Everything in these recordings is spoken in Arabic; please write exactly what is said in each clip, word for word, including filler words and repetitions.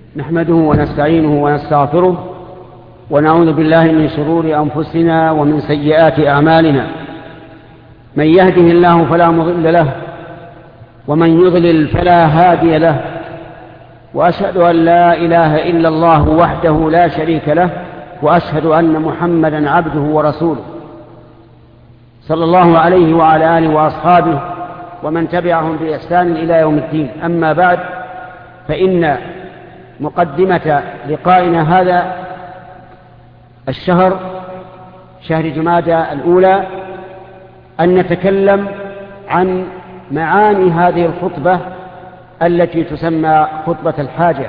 نحمده ونستعينه ونستغفره ونعوذ بالله من شرور أنفسنا ومن سيئات أعمالنا. من يهده الله فلا مضل له ومن يضلل فلا هادي له، وأشهد أن لا إله إلا الله وحده لا شريك له، وأشهد أن محمدا عبده ورسوله صلى الله عليه وعلى آله وأصحابه ومن تبعهم بإحسان إلى يوم الدين. أما بعد، فإن مقدمة لقائنا هذا الشهر، شهر جمادى الأولى، أن نتكلم عن معاني هذه الخطبة التي تسمى خطبة الحاجة،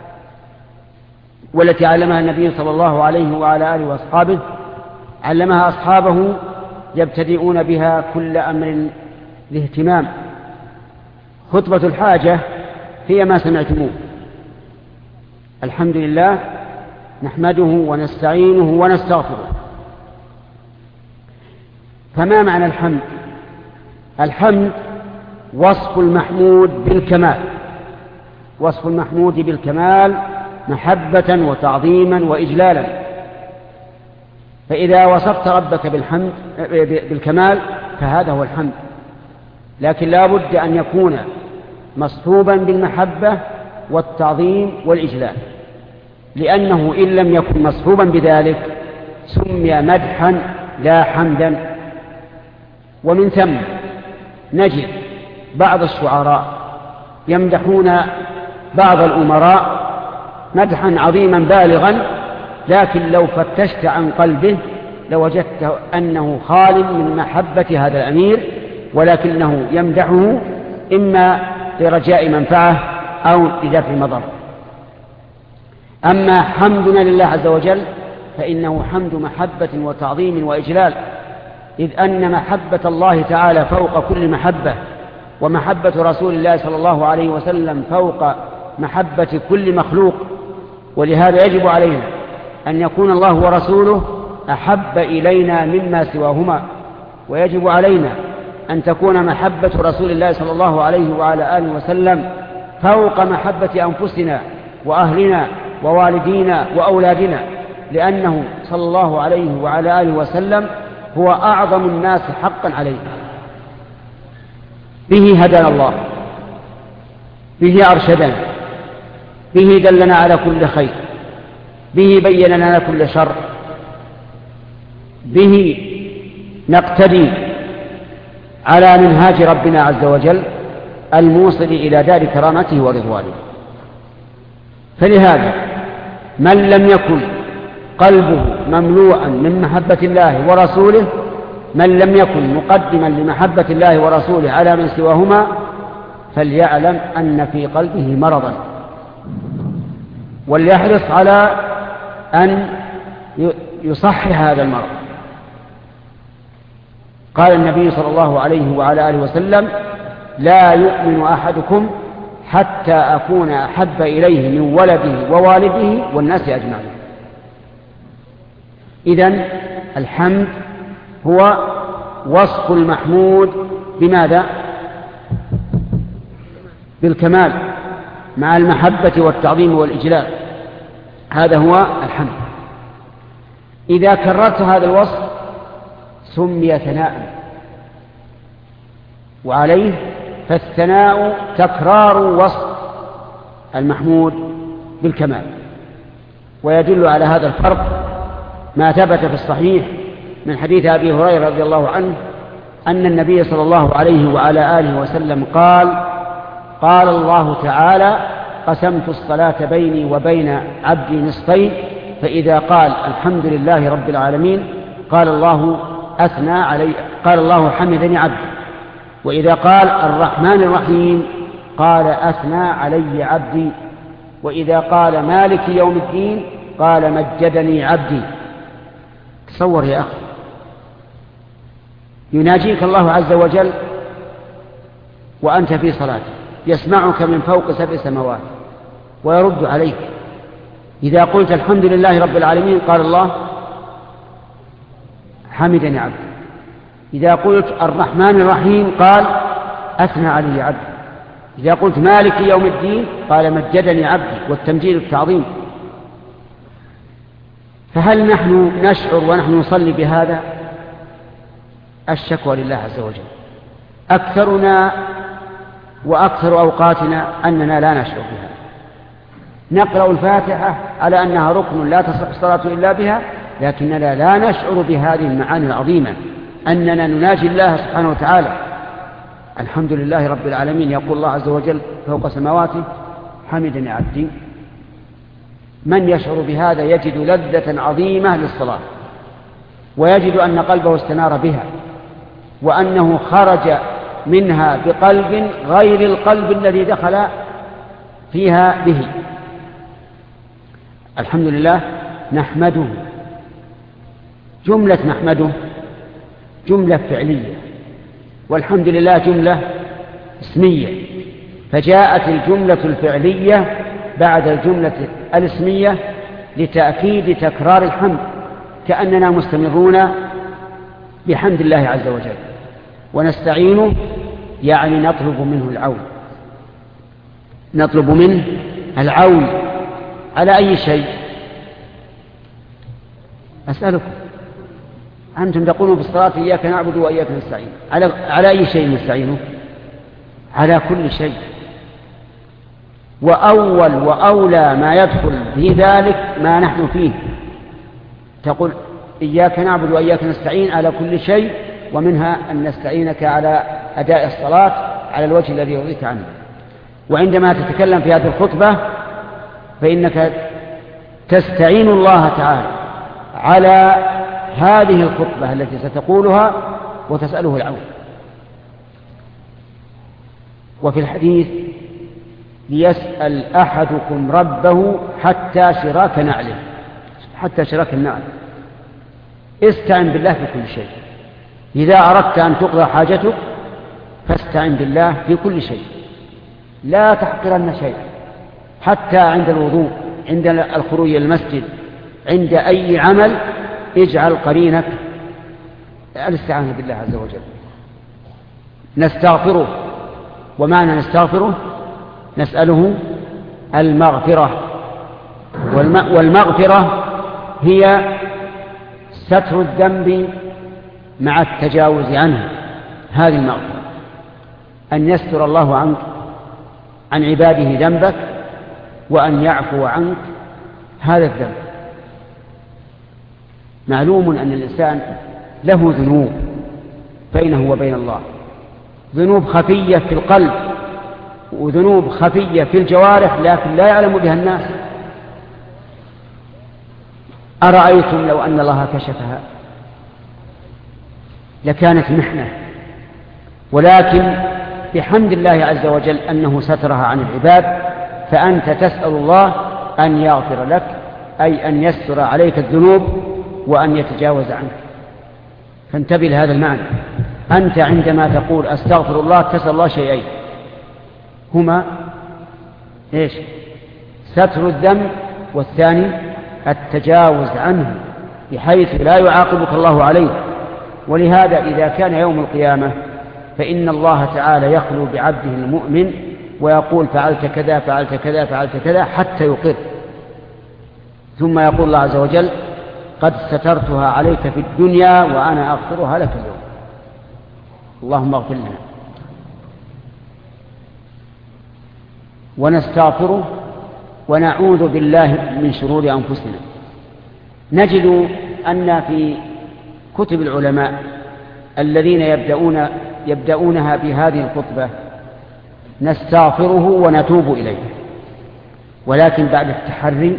والتي علمها النبي صلى الله عليه وعلى آله وأصحابه علمها أصحابه يبتدئون بها كل أمر لاهتمام. خطبة الحاجة هي ما سمعتموه: الحمد لله نحمده ونستعينه ونستغفره. فما معنى الحمد؟ الحمد وصف المحمود بالكمال، وصف المحمود بالكمال محبة وتعظيما وإجلالا. فإذا وصفت ربك بالحمد بالكمال فهذا هو الحمد، لكن لا بد أن يكون مصحوبا بالمحبة والتعظيم والإجلال، لأنه إن لم يكن مصحوبا بذلك سمي مدحا لا حمدا. ومن ثم نجد بعض الشعراء يمدحون بعض الأمراء مدحا عظيما بالغا، لكن لو فتشت عن قلبه لوجدت أنه خال من محبة هذا الأمير، ولكنه يمدحه إما لرجاء منفعة أو لدفع مضر. أما حمدنا لله عز وجل فإنه حمد محبة وتعظيم وإجلال، إذ أن محبة الله تعالى فوق كل محبة، ومحبة رسول الله صلى الله عليه وسلم فوق محبة كل مخلوق. ولهذا يجب علينا أن يكون الله ورسوله أحب إلينا مما سواهما، ويجب علينا أن تكون محبة رسول الله صلى الله عليه وعلى آله وسلم فوق محبة أنفسنا وأهلنا ووالدينا وأولادنا، لأنه صلى الله عليه وعلى آله وسلم هو أعظم الناس حقا عليه. به هدانا الله، به أرشدنا، به دلنا على كل خير، به بين لنا كل شر، به نقتدي على منهاج ربنا عز وجل الموصل إلى دار كرامته ورضوانه. فلهذا من لم يكن قلبه مملوءا من محبة الله ورسوله، من لم يكن مقدما لمحبة الله ورسوله على من سواهما، فليعلم أن في قلبه مرضا، وليحرص على أن يصحح هذا المرض. قال النبي صلى الله عليه وعلى آله وسلم: لا يؤمن أحدكم حتى أكون أحب إليه من ولده ووالده والناس أجمعين. إذن الحمد هو وصف المحمود بماذا؟ بالكمال مع المحبة والتعظيم والإجلال، هذا هو الحمد. إذا كررت هذا الوصف سمي ثناء، وعليه فالثناء تكرار وصف المحمود بالكمال. ويدل على هذا الفرق ما ثبت في الصحيح من حديث أبي هريرة رضي الله عنه أن النبي صلى الله عليه وعلى آله وسلم قال: قال الله تعالى: قسمت الصلاة بيني وبين عبدي نصفين، فإذا قال الحمد لله رب العالمين قال الله أثنى علي، قال الله حمدني عبدي، وإذا قال الرحمن الرحيم قال أثنى علي عبدي، وإذا قال مالك يوم الدين قال مجدني عبدي. تصور يا أخي، يناجيك الله عز وجل وأنت في صلاة، يسمعك من فوق سبع سماوات ويرد عليك. إذا قلت الحمد لله رب العالمين قال الله حمدني عبدي، إذا قلت الرحمن الرحيم قال أثنى علي عبدي. إذا قلت مالك يوم الدين قال مجدني عبدي، والتمجيد التعظيم. فهل نحن نشعر ونحن نصلي بهذا؟ الشكوى لله عز وجل. أكثرنا وأكثر أوقاتنا أننا لا نشعر بها. نقرأ الفاتحة على أنها ركن لا تصح الصلاة إلا بها، لكننا لا نشعر بهذه المعاني العظيمة، أننا نناجي الله سبحانه وتعالى. الحمد لله رب العالمين، يقول الله عز وجل فوق سماواته حمدني عبدي. من يشعر بهذا يجد لذة عظيمة للصلاة، ويجد أن قلبه استنار بها، وأنه خرج منها بقلب غير القلب الذي دخل فيها به. الحمد لله نحمده. جملة نحمده جملة فعلية، والحمد لله جملة اسمية، فجاءت الجملة الفعلية بعد الجملة الاسمية لتأكيد تكرار الحمد، كأننا مستمرون بحمد الله عز وجل. ونستعينه يعني نطلب منه العون، نطلب منه العون على أي شيء؟ أسألكم، أنتم تقولون في الصلاة إياك نعبد وإياك نستعين، على, على أي شيء نستعينه؟ على كل شيء. وأول وأولى ما يدخل في ذلك ما نحن فيه. تقول إياك نعبد وإياك نستعين على كل شيء، ومنها أن نستعينك على أداء الصلاة على الوجه الذي يرضيك عنه. وعندما تتكلم في هذه الخطبة فإنك تستعين الله تعالى على هذه الخطبة التي ستقولها وتسأله العون. وفي الحديث ليسأل أحدكم ربه حتى شراك نعله، حتى شراك النعل. استعن بالله في كل شيء. إذا أردت أن تقضى حاجتك فاستعن بالله في كل شيء، لا تحقرن شيء، حتى عند الوضوء، عند الخروج إلى المسجد، عند أي عمل اجعل قرينك الاستعانة بالله عز وجل. نستغفره، ومعنى نستغفره نسأله المغفرة، والمغفرة هي ستر الذنب مع التجاوز عنه. هذه المغفرة أن يستر الله عنك عن عباده ذنبك، وأن يعفو عنك هذا الذنب. معلوم أن الإنسان له ذنوب بينه وبين الله، ذنوب خفية في القلب وذنوب خفية في الجوارح، لكن لا يعلم بها الناس. أرأيتم لو أن الله كشفها لكانت محنة، ولكن بحمد الله عز وجل أنه سترها عن العباد، فأنت تسأل الله أن يغفر لك، أي أن يستر عليك الذنوب وأن يتجاوز عنك. فانتبه لهذا المعنى. أنت عندما تقول أستغفر الله تسأل الله شيئين، هما إيش؟ ستر الذنب، والثاني التجاوز عنه بحيث لا يعاقبك الله عليه. ولهذا إذا كان يوم القيامة فإن الله تعالى يخلو بعبده المؤمن ويقول فعلت كذا فعلت كذا فعلت كذا حتى يقر، ثم يقول الله عز وجل قد سترتها عليك في الدنيا وأنا أغفرها لك اليوم. اللهم اغفر لنا. ونستغفره ونعوذ بالله من شرور أنفسنا. نجد أن في كتب العلماء الذين يبدأون يبدأونها بهذه الخطبة نستغفره ونتوب إليه، ولكن بعد التحري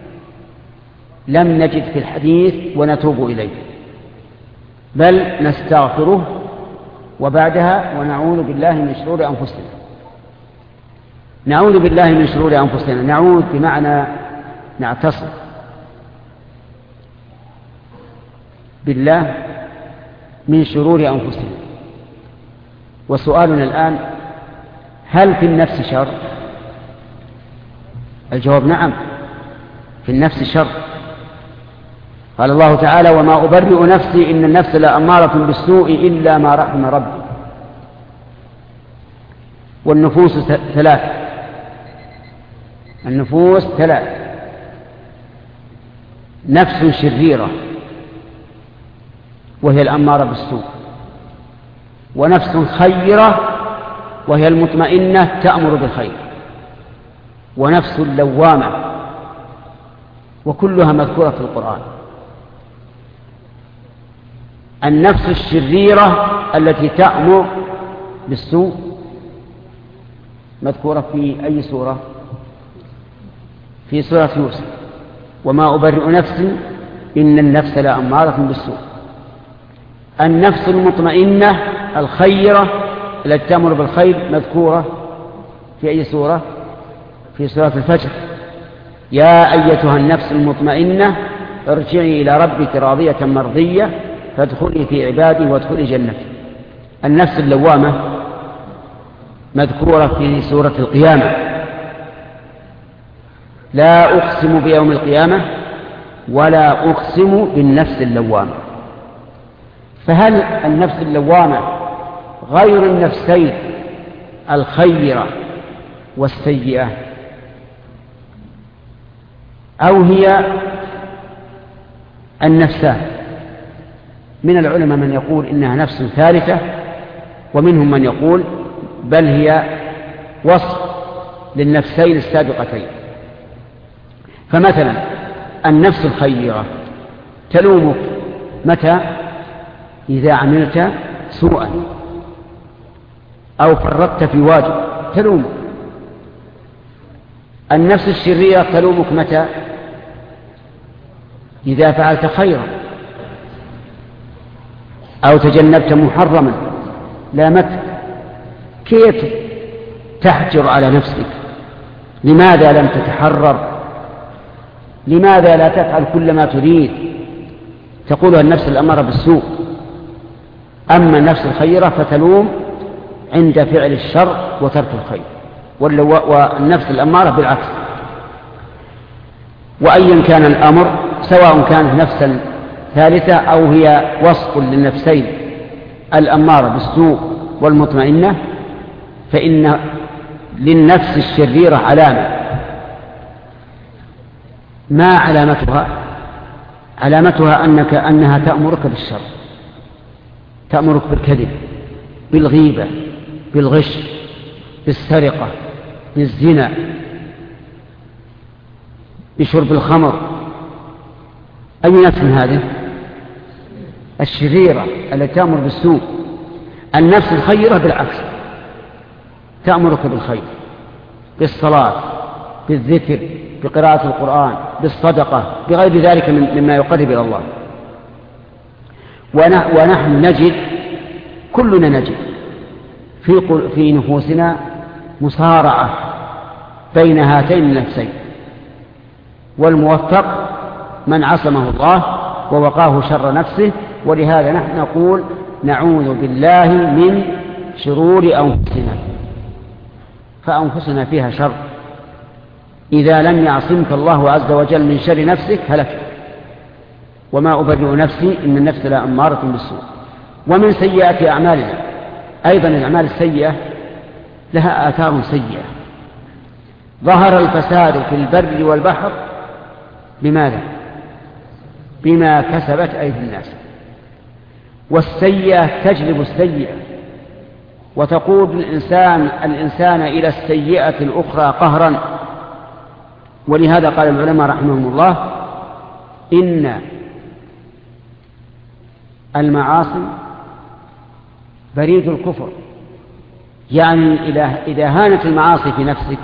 لم نجد في الحديث ونتوب إليه، بل نستغفره وبعدها ونعوذ بالله من شرور أنفسنا. نعوذ بالله من شرور أنفسنا، نعوذ بمعنى نعتصم بالله من شرور أنفسنا. وسؤالنا الآن هل في النفس شر؟ الجواب نعم، في النفس شر. قال الله تعالى وما أبرئ نفسي إن النفس لأمارة بالسوء إلا ما رحم ربي. والنفوس ثلاث النفوس ثلاث نفس شريرة وهي الأمارة بالسوء، ونفس خيرة وهي المطمئنة تأمر بالخير، ونفس لوامة، وكلها مذكورة في القرآن. النفس الشريرة التي تأمر بالسوء مذكورة في أي سورة؟ في سورة يوسف: وما أبرئ نفسي إن النفس لأمارة بالسوء. النفس المطمئنة الخيرة التي تأمر بالخير مذكورة في أي سورة؟ في سورة الفجر: يا أيتها النفس المطمئنة ارجعي إلى ربك راضية مرضية فادخلي في عبادي وادخلي جنتي. النفس اللوامة مذكورة في سورة القيامة: لا أقسم بيوم القيامة ولا أقسم بالنفس اللوامة. فهل النفس اللوامة غير النفسين الخيرة والسيئة، أو هي النفسان؟ من العلماء من يقول إنها نفس ثالثة، ومنهم من يقول بل هي وصف للنفسين السابقتين. فمثلا النفس الخيرة تلومك متى؟ إذا عملت سوءا أو فرطت في واجب تلومك. النفس الشريرة تلومك متى؟ إذا فعلت خيرا أو تجنبت محرما لامتك. كيف تحجر على نفسك؟ لماذا لم تتحرر؟ لماذا لا تفعل كل ما تريد؟ تقولها النفس الأمارة بالسوء. أما النفس الخيرة فتلوم عند فعل الشر وترك الخير، والنفس الأمارة بالعكس. وأيا كان الأمر، سواء كانت نفسا ثالثة أو هي وصف للنفسين الأمارة بالسوء والمطمئنة، فإن للنفس الشريرة علامة. ما علامتها؟ علامتها أنك أنها تأمرك بالشر، تأمرك بالكذب، بالغيبة، بالغش، بالسرقة، بالزنا، بشرب الخمر. أي نفس هذه؟ الشريرة التي تأمر بالسوء. النفس الخيرة بالعكس تأمرك بالخير، بالصلاة، بالذكر، بقراءة القرآن، بالصدقة، بغير ذلك مما يقرب إلى الله. ونحن نجد، كلنا نجد في في نفوسنا مصارعة بين هاتين النفسين، والموفق من عصمه الله ووقاه شر نفسه. ولهذا نحن نقول نعوذ بالله من شرور أنفسنا، فأنفسنا فيها شر. إذا لم يعصمك الله عز وجل من شر نفسك هلكت. وما أبرئ نفسي إن النفس لأمارة بالسوء. ومن سيئات أعمالنا أيضا الأعمال السيئة لها آثار سيئة. ظهر الفساد في البر والبحر بماذا؟ بما كسبت أيدي الناس. والسيئة تجلب السيئة وتقود الإنسان الإنسان إلى السيئة الأخرى قهرا. ولهذا قال العلماء رحمهم الله إن المعاصي بريد الكفر. يعني إذا هانت المعاصي في نفسك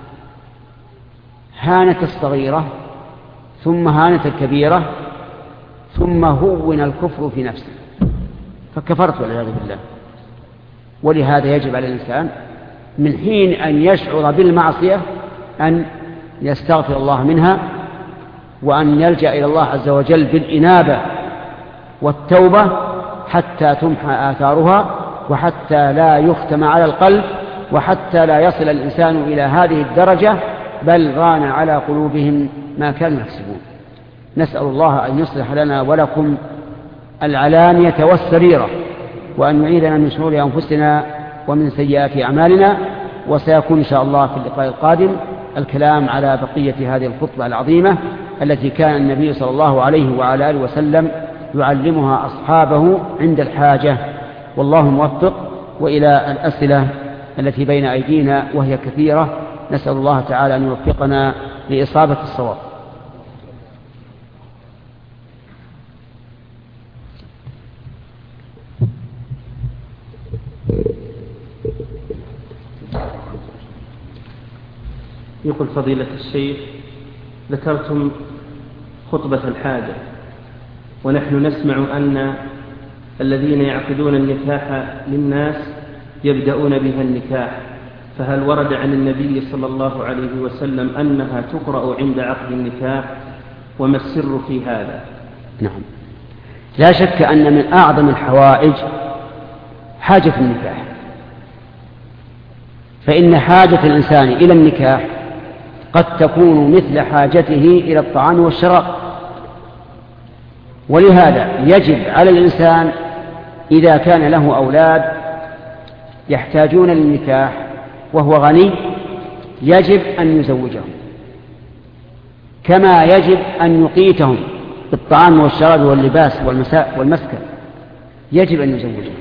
هانت الصغيرة ثم هانت الكبيرة ثم هون الكفر في نفسك فكفرت والعياذ بالله. ولهذا يجب على الإنسان من حين أن يشعر بالمعصية أن يستغفر الله منها، وأن يلجأ إلى الله عز وجل بالإنابة والتوبة حتى تمحى آثارها، وحتى لا يختم على القلب، وحتى لا يصل الإنسان إلى هذه الدرجة بل ران على قلوبهم ما كانوا يكسبون. نسأل الله أن يصلح لنا ولكم العلانية والسريرة، وأن يعيذنا من شرور أنفسنا ومن سيئات أعمالنا، وسيكون إن شاء الله في اللقاء القادم الكلام على بقية هذه الخطبة العظيمة التي كان النبي صلى الله عليه وعلى آله وسلم يعلمها أصحابه عند الحاجة. والله موفق. وإلى الأسئلة التي بين أيدينا وهي كثيرة، نسأل الله تعالى أن يوفقنا لإصابة الصواب. يقول فضيلة الشيخ: ذكرتم خطبة الحاجة، ونحن نسمع أن الذين يعقدون النكاح للناس يبدأون بها النكاح، فهل ورد عن النبي صلى الله عليه وسلم أنها تقرأ عند عقد النكاح؟ وما السر في هذا؟ نعم، لا شك أن من أعظم الحوائج حاجة النكاح، فإن حاجة الإنسان إلى النكاح قد تكون مثل حاجته إلى الطعام والشراب، ولهذا يجب على الإنسان إذا كان له أولاد يحتاجون للنكاح وهو غني يجب أن يزوجهم، كما يجب أن يقيتهم بالطعام والشراب واللباس والمساء والمسكن، يجب أن يزوجهم.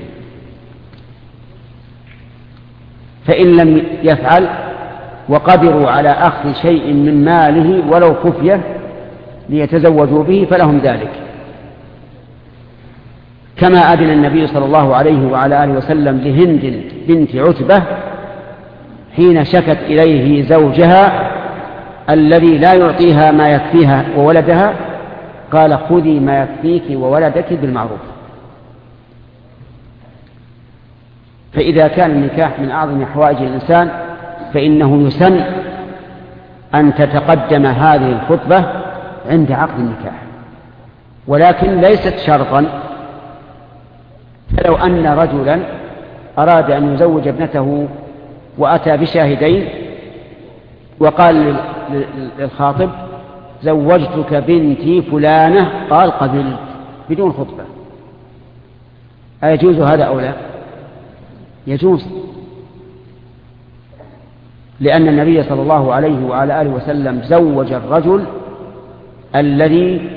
فإن لم يفعل وقدروا على أخذ شيء من ماله ولو خفية ليتزوجوا به فلهم ذلك، كما أذن النبي صلى الله عليه وعلى آله وسلم لهند بنت عتبة حين شكت إليه زوجها الذي لا يعطيها ما يكفيها وولدها، قال: خذي ما يكفيك وولدك بالمعروف. فإذا كان النكاح من أعظم حوائج الإنسان فإنه يسن أن تتقدم هذه الخطبة عند عقد النكاح، ولكن ليست شرطا. فلو أن رجلا أراد أن يزوج ابنته وأتى بشاهدين وقال للخاطب: زوجتك بنتي فلانة، قال: قبلت، بدون خطبة، أيجوز هذا أو لا؟ يجوز، لأن النبي صلى الله عليه وعلى آله وسلم زوج الرجل الذي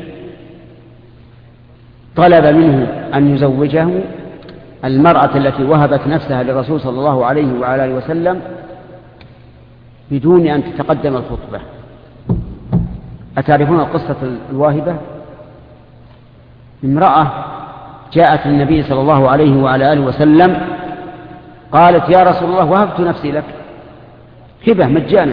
طلب منه أن يزوجه المرأة التي وهبت نفسها للرسول صلى الله عليه وعلى آله وسلم بدون أن تتقدم الخطبة. أتعرفون القصة الواهبة؟ امرأة جاءت النبي صلى الله عليه وعلى آله وسلم قالت: يا رسول الله، وهبت نفسي لك هبة مجانا.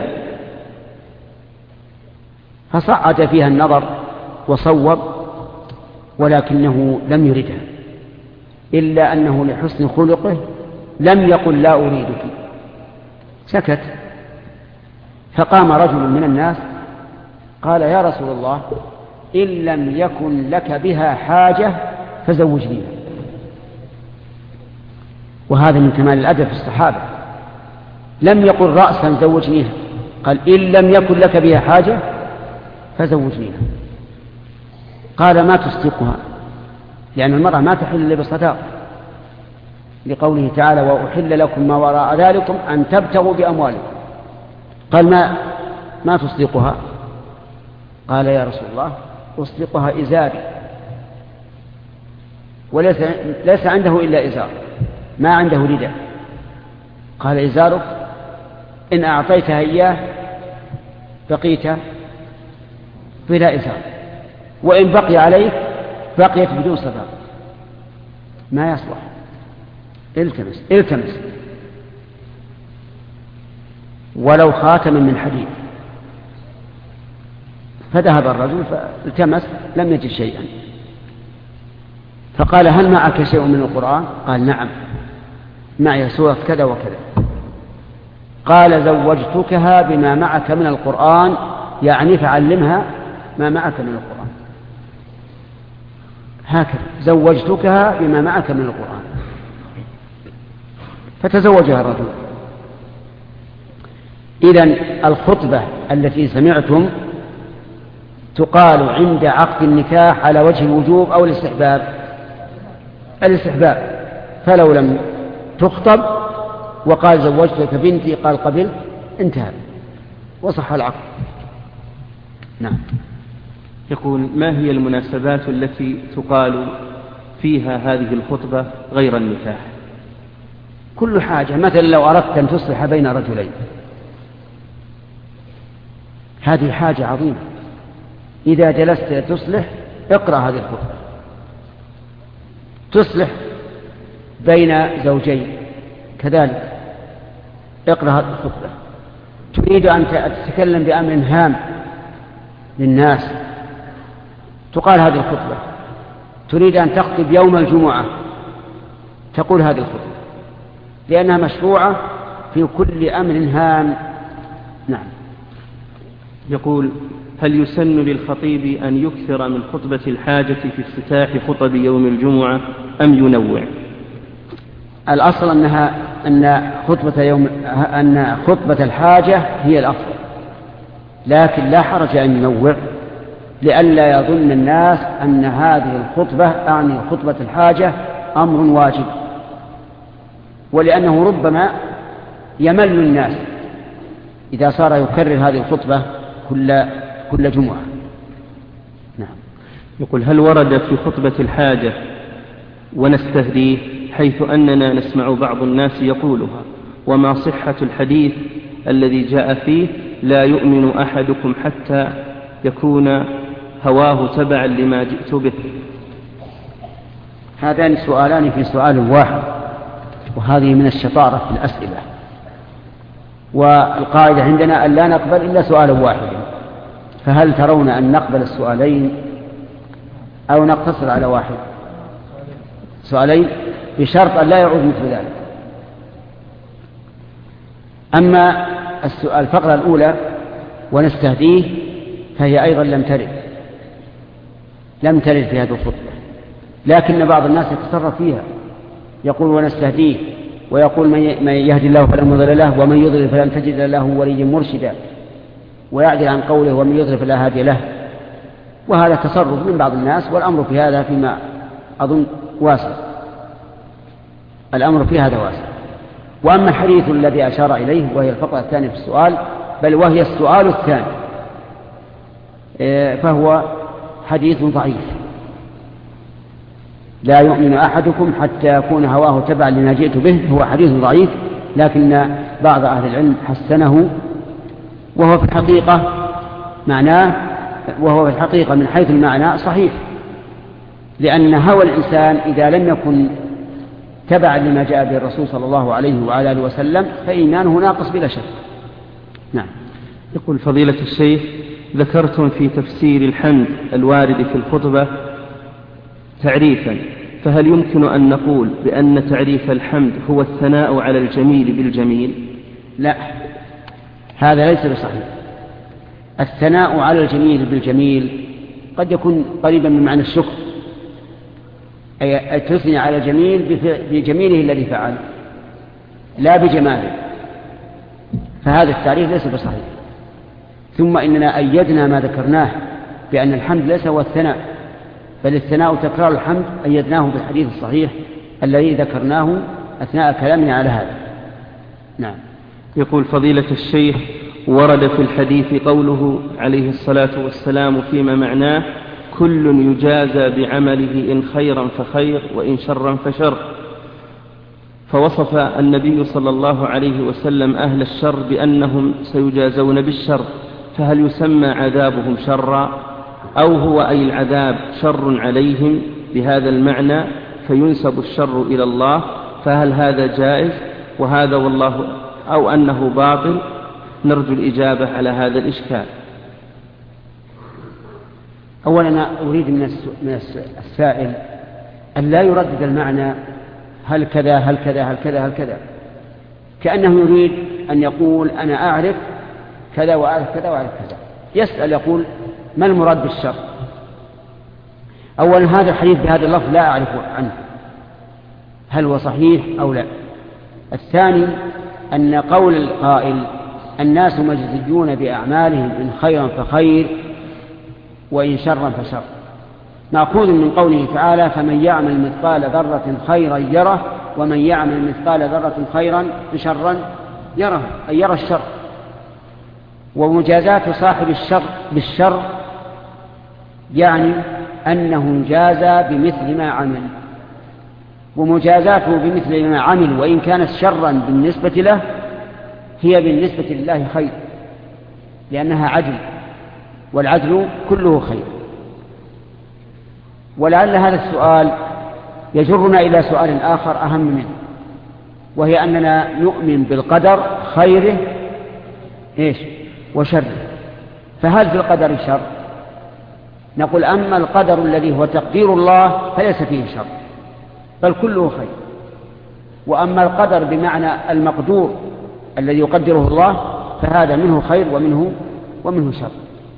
فصعد فيها النظر وصوب، ولكنه لم يردها، إلا أنه لحسن خلقه لم يقل: لا أريدك، سكت. فقام رجل من الناس قال: يا رسول الله، إن لم يكن لك بها حاجة فزوجنيها. وهذا من كمال الأدب في الصحابة، لم يقل رأسا زوجنيها، قال: إن لم يكن لك بها حاجة فزوجنيها. قال: ما تصدقها، لأن المرأة ما تحل إلا بالصداق، لقوله تعالى: وأحل لكم ما وراء ذلكم أن تبتغوا بأموالكم. قال: ما ما تصدقها؟ قال: يا رسول الله، أصدقها إزاري، وليس ليس عنده إلا إزار، ما عنده رداء. قال: إزارك إن أعطيتها إياه بقيت بلا إزار، وإن بقي عليك بقيت بدون صداق، ما يصلح، التمس التمس ولو خاتما من حديد. فذهب الرجل فالتمس لم يجد شيئا، فقال: هل معك شيء من القرآن؟ قال: نعم، معي سورة كذا وكذا. قال: زوجتكها بما معك من القرآن، يعني فعلمها ما معك من القرآن. هكذا زوجتكها بما معك من القرآن. فتزوجها الرجل. إذن الخطبة التي سمعتم تقال عند عقد النكاح على وجه الوجوب أو الاستحباب؟ الاستحباب. فلو لم تخطب وقال زوجتك بنتي قال قبلت، انتهى وصح العقد. نعم. يقول: ما هي المناسبات التي تقال فيها هذه الخطبة غير النكاح؟ كل حاجة، مثلا لو أردت أن تصلح بين رجلين، هذه حاجة عظيمة، إذا جلست تصلح اقرأ هذه الخطبة. تصلح بين زوجين كذلك اقرأ هذه الخطبة. تريد أن تتكلم بأمر هام للناس تقال هذه الخطبة. تريد أن تخطب يوم الجمعة تقول هذه الخطبة، لأنها مشروعة في كل أمر هام. نعم. يقول: هل يسن للخطيب أن يكثر من خطبة الحاجة في افتتاح خطب يوم الجمعة أم ينوع؟ الأصل أنها أن خطبة يوم أن خطبة الحاجة هي الأفضل، لكن لا حرج أن ينوع لئلا يظن الناس أن هذه الخطبة أعني خطبة الحاجة أمر واجب، ولأنه ربما يمل الناس إذا صار يكرر هذه الخطبة كل كل جمعة. نعم. يقول: هل ورد في خطبة الحاجة ونستهديه حيث أننا نسمع بعض الناس يقولها، وما صحة الحديث الذي جاء فيه لا يؤمن أحدكم حتى يكون هواه تبعا لما جئت به؟ هذان سؤالان في سؤال واحد، وهذه من الشطارة في الأسئلة، والقاعدة عندنا أن لا نقبل إلا سؤالا واحدا، فهل ترون أن نقبل السؤالين أو نقتصر على واحد؟ سؤالين بشرط أن لا يعود مثل ذلك. أما السؤال الفقرة الأولى ونستهديه فهي أيضا لم ترد لم ترد في هذه الخطبة، لكن بعض الناس يتصرف فيها، يقول ونستهديه، ويقول من يهدي الله فلا مضل له ومن يضلل فلن تجد له وليا مرشدا، ويعدل عن قوله ومن يضلل فلا هادي له. وهذا تصرف من بعض الناس، والأمر في هذا فيما أظن واسع، الأمر في هذا واسع. وأما الحديث الذي أشار إليه وهي الفقرة الثانية في السؤال، بل وهي السؤال الثاني، فهو حديث ضعيف. لا يؤمن أحدكم حتى يكون هواه تبعا لما جئت به، هو حديث ضعيف، لكن بعض أهل العلم حسنه، وهو في الحقيقة معناه وهو في الحقيقة من حيث المعنى صحيح، لأن هوى الإنسان إذا لم يكن تبعا لما جاء به الرسول صلى الله عليه وعلى آله وسلم فإيمانه ناقص بلا شك. نعم. يقول: فضيلة الشيخ، ذكرتم في تفسير الحمد الوارد في الخطبة تعريفا، فهل يمكن أن نقول بأن تعريف الحمد هو الثناء على الجميل بالجميل؟ لا، هذا ليس بصحيح. الثناء على الجميل بالجميل قد يكون قريبا من معنى الشكر، أي تثني على الجميل بجميله الذي فعل لا بجماله، فهذا التعريف ليس بصحيح. ثم إننا أيدنا ما ذكرناه بأن الحمد ليس هو الثناء، بل الثناء تكرار الحمد، أيدناه بالحديث الصحيح الذي ذكرناه أثناء كلامنا على هذا. نعم. يقول: فضيلة الشيخ، ورد في الحديث قوله عليه الصلاة والسلام فيما معناه: كل يجازى بعمله إن خيرا فخير وإن شرا فشر، فوصف النبي صلى الله عليه وسلم أهل الشر بأنهم سيجازون بالشر، فهل يسمى عذابهم شرا، أو هو أي العذاب شر عليهم بهذا المعنى فينسب الشر إلى الله؟ فهل هذا جائز وهذا والله أو أنه باطل؟ نرجو الإجابة على هذا الإشكال. أولا أنا أريد من السائل أن لا يردد المعنى هل كذا هل كذا هل كذا هل كذا، كأنه يريد أن يقول أنا أعرف كذا وأعرف كذا وأعرف كذا. يسأل يقول ما المراد بالشر؟ أولا هذا الحديث بهذا اللفظ لا أعرف عنه هل هو صحيح أو لا. الثاني أن قول القائل الناس مجزيون بأعمالهم إن خيرا فخير وإن شرا فشر مأخوذ من قوله تعالى فمن يعمل مثقال ذرة خيرا يره ومن يعمل مثقال ذرة خيرا شرا يره، أي يرى الشر. ومجازات صاحب الشر بالشر يعني أنه جاز بمثل ما عمل، ومجازاته بمثل ما عمل وإن كانت شرا بالنسبة له هي بالنسبة لله خير، لأنها عدل، والعدل كله خير. ولعل هذا السؤال يجرنا إلى سؤال آخر أهم منه، وهي أننا نؤمن بالقدر خيره إيش وشره. فهل في القدر شر؟ نقول أما القدر الذي هو تقدير الله فليس فيه شر، بل كله خير. وأما القدر بمعنى المقدور الذي يقدره الله فهذا منه خير ومنه ومنه شر.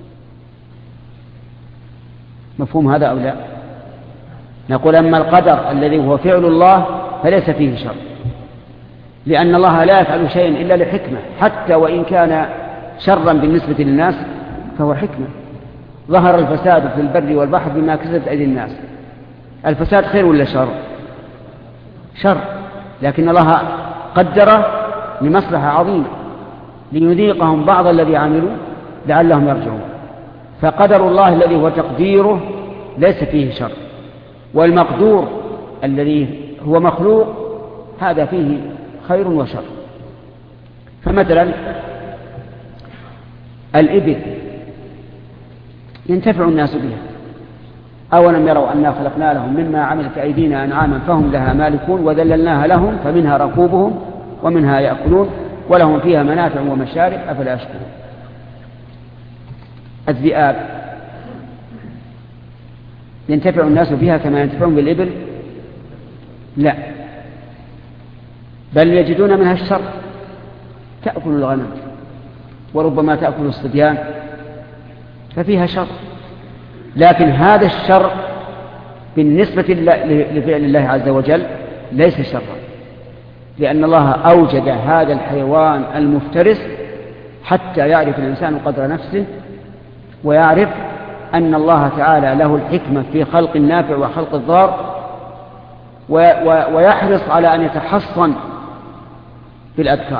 مفهوم هذا أو لا؟ نقول أما القدر الذي هو فعل الله فليس فيه شر، لأن الله لا يفعل شيئا إلا لحكمة، حتى وإن كان شرا بالنسبة للناس فهو حكمة. ظهر الفساد في البر والبحر بما كسبت أيدي الناس. الفساد خير ولا شر؟ شر، لكن الله قدره لمصلحة عظيمة ليذيقهم بعض الذي عملوا لعلهم يرجعون. فقدر الله الذي هو تقديره ليس فيه شر، والمقدور الذي هو مخلوق هذا فيه خير وشر. فمثلا الإبل ينتفع الناس بها، أولم يروا أنا خلقنا لهم مما عملت أيدينا أنعاما فهم لها مالكون وذللناها لهم فمنها ركوبهم ومنها يأكلون ولهم فيها منافع ومشارب أفلا يشكرون. الذئاب ينتفع الناس بها كما ينتفعون بالإبل؟ لا، بل يجدون منها الشر، تأكل الغنم وربما تأكل الصبيان، ففيها شر. لكن هذا الشر بالنسبة لفعل الله عز وجل ليس شرا، لأن الله أوجد هذا الحيوان المفترس حتى يعرف الإنسان قدر نفسه، ويعرف أن الله تعالى له الحكمة في خلق النافع وخلق الضار، ويحرص على أن يتحصن بالأذكار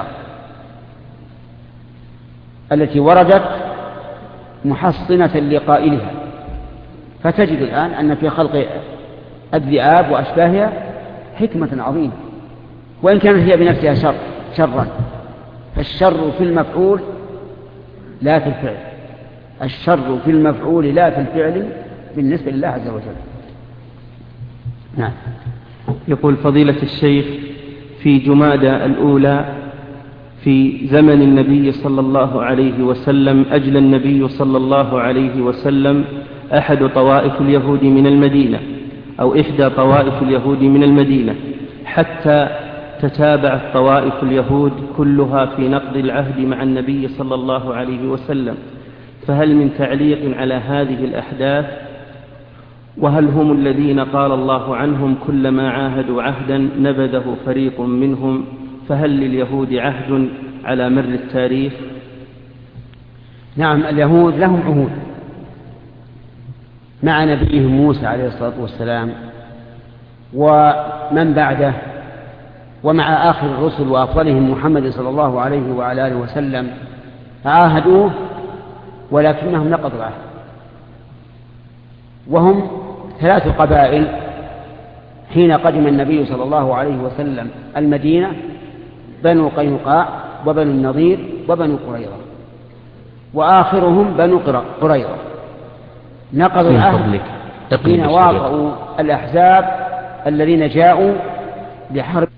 التي وردت محصنة لقائلها. فتجد الآن أن في خلق الذئاب وأشباهها حكمة عظيمة، وإن كانت هي بنفسها شر شرا. فالشر في المفعول لا في الفعل، الشر في المفعول لا في الفعل بالنسبة لله عز وجل. نعم. يقول فضيلة الشيخ: في جمادى الأولى في زمن النبي صلى الله عليه وسلم أجلى النبي صلى الله عليه وسلم أحد طوائف اليهود من المدينة أو إحدى طوائف اليهود من المدينة، حتى تتابعت طوائف اليهود كلها في نقض العهد مع النبي صلى الله عليه وسلم، فهل من تعليق على هذه الأحداث؟ وهل هم الذين قال الله عنهم كلما عاهدوا عهدا نبذه فريق منهم؟ فهل لليهود عهد على مر التاريخ؟ نعم، اليهود لهم عهود مع نبيهم موسى عليه الصلاة والسلام ومن بعده، ومع آخر الرسل وأفضلهم محمد صلى الله عليه وعلى آله وسلم، عاهدوه ولكنهم نقضوا العهد. وهم ثلاث قبائل حين قدم النبي صلى الله عليه وسلم المدينة: بنو قينقاع وبنو النضير وبنو قريظة، وآخرهم بنو قريظة. نقضوا العهد حين واقعوا الأحزاب الذين جاءوا لحرب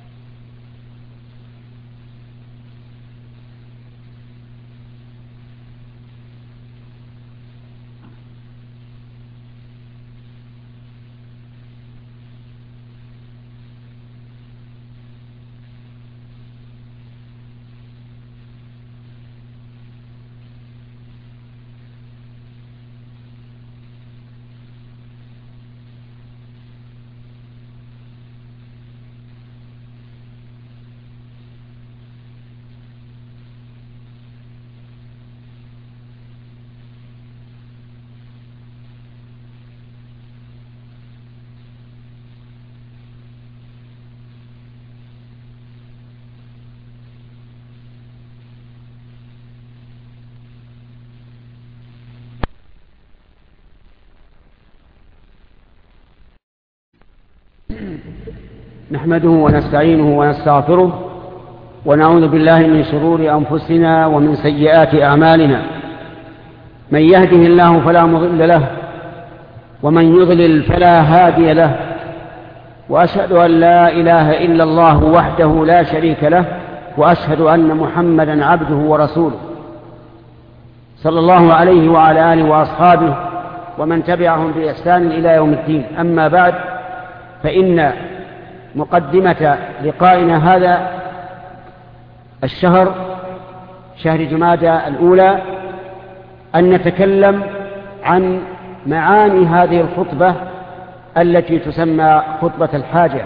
نحمده ونستعينه ونستغفره ونعوذ بالله من شرور أنفسنا ومن سيئات أعمالنا. من يهده الله فلا مضل له ومن يضلل فلا هادي له، وأشهد أن لا إله إلا الله وحده لا شريك له، وأشهد أن محمدا عبده ورسوله صلى الله عليه وعلى آله وأصحابه ومن تبعهم بإحسان إلى يوم الدين. أما بعد، فإن مقدمة لقائنا هذا الشهر، شهر جمادى الأولى، أن نتكلم عن معاني هذه الخطبة التي تسمى خطبة الحاجة،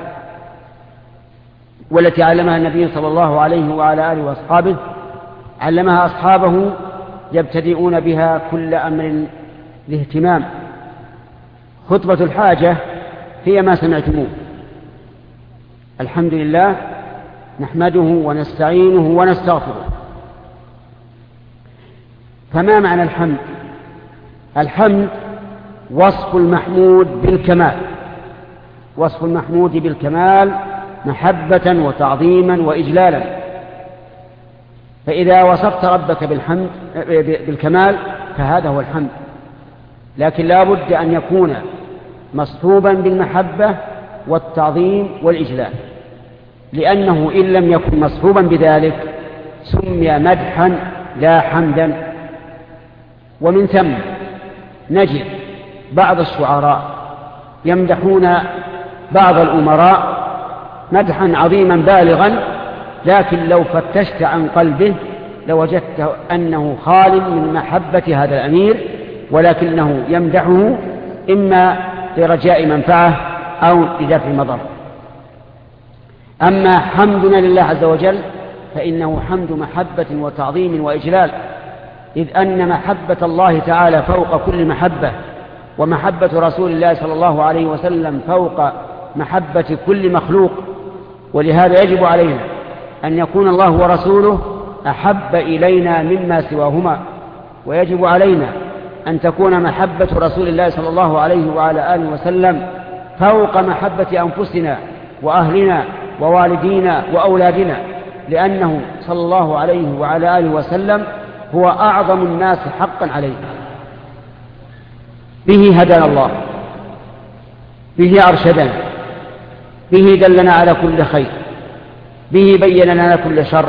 والتي علمها النبي صلى الله عليه وعلى آله وأصحابه، علمها أصحابه يبتدئون بها كل أمر لاهتمام. خطبة الحاجة هي ما سمعتموه: الحمد لله نحمده ونستعينه ونستغفره. فما معنى الحمد؟ الحمد وصف المحمود بالكمال، وصف المحمود بالكمال محبة وتعظيما وإجلالا. فإذا وصفت ربك بالحمد بالكمال فهذا هو الحمد، لكن لا بد أن يكون مصحوبا بالمحبة والتعظيم والإجلال، لأنه إن لم يكن مصحوبا بذلك سمي مدحا لا حمدا. ومن ثم نجد بعض الشعراء يمدحون بعض الأمراء مدحا عظيما بالغا، لكن لو فتشت عن قلبه لوجدت أنه خال من محبة هذا الأمير، ولكنه يمدحه إما لرجاء منفعة أو لدفع مضر. أما حمدنا لله عز وجل فإنه حمد محبة وتعظيم وإجلال، إذ أن محبة الله تعالى فوق كل محبة، ومحبة رسول الله صلى الله عليه وسلم فوق محبة كل مخلوق. ولهذا يجب علينا أن يكون الله ورسوله أحب إلينا مما سواهما، ويجب علينا أن تكون محبة رسول الله صلى الله عليه وعلى آله وسلم فوق محبة أنفسنا وأهلنا ووالدينا وأولادنا، لأنه صلى الله عليه وعلى آله وسلم هو أعظم الناس حقا عليه. به هدانا الله، به أرشدنا، به دلنا على كل خير، به بين لنا كل شر،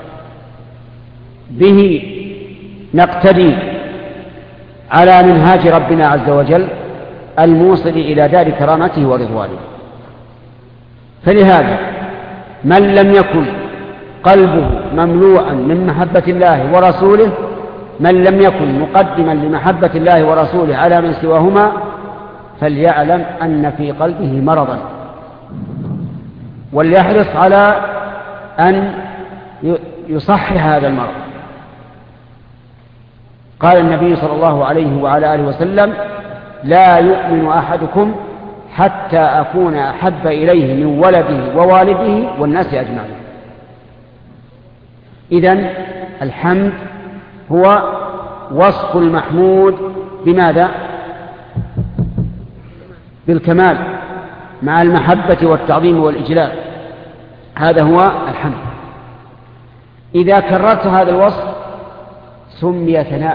به نقتدي على منهاج ربنا عز وجل الموصل إلى دار كرامته ورضوانه. فلهذا من لم يكن قلبه مملوءا من محبة الله ورسوله، من لم يكن مقدما لمحبة الله ورسوله على من سواهما، فليعلم أن في قلبه مرضا، وليحرص على أن يصحح هذا المرض. قال النبي صلى الله عليه وعلى آله وسلم: لا يؤمن أحدكم حتى أكون أحب إليه من ولده ووالده والناس أجمعين. إذن الحمد هو وصف المحمود بماذا؟ بالكمال مع المحبة والتعظيم والإجلال، هذا هو الحمد. إذا كررت هذا الوصف سمي ثناء،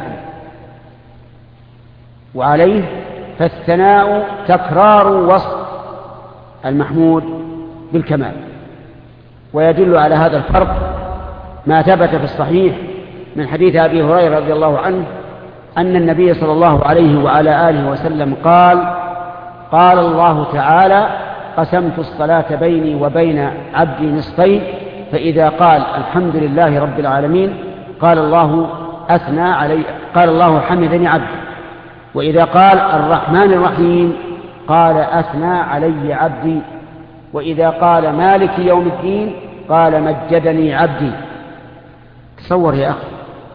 وعليه فالثناء تكرار وصف المحمود بالكمال. ويدل على هذا الفرق ما ثبت في الصحيح من حديث أبي هريرة رضي الله عنه أن النبي صلى الله عليه وعلى آله وسلم قال: قال الله تعالى: قسمت الصلاة بيني وبين عبدي نصفين، فإذا قال الحمد لله رب العالمين قال الله أثنى علي، قال الله حمدني عبدي، وإذا قال الرحمن الرحيم قال أثنى علي عبدي، وإذا قال مالك يوم الدين قال مجدني عبدي. تصور يا أخي،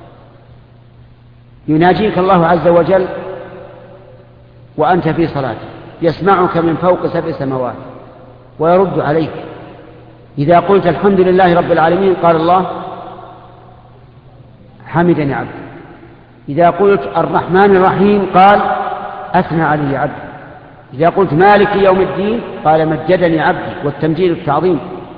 يناجيك الله عز وجل وأنت في صلاة، يسمعك من فوق سبع سماوات ويرد عليك. إذا قلت الحمد لله رب العالمين قال الله حمدني عبدي، إذا قلت الرحمن الرحيم قال أثنى علي عبدي. إذا قلت مالك يوم الدين قال مجدني عبدي، والتمجيد التعظيم.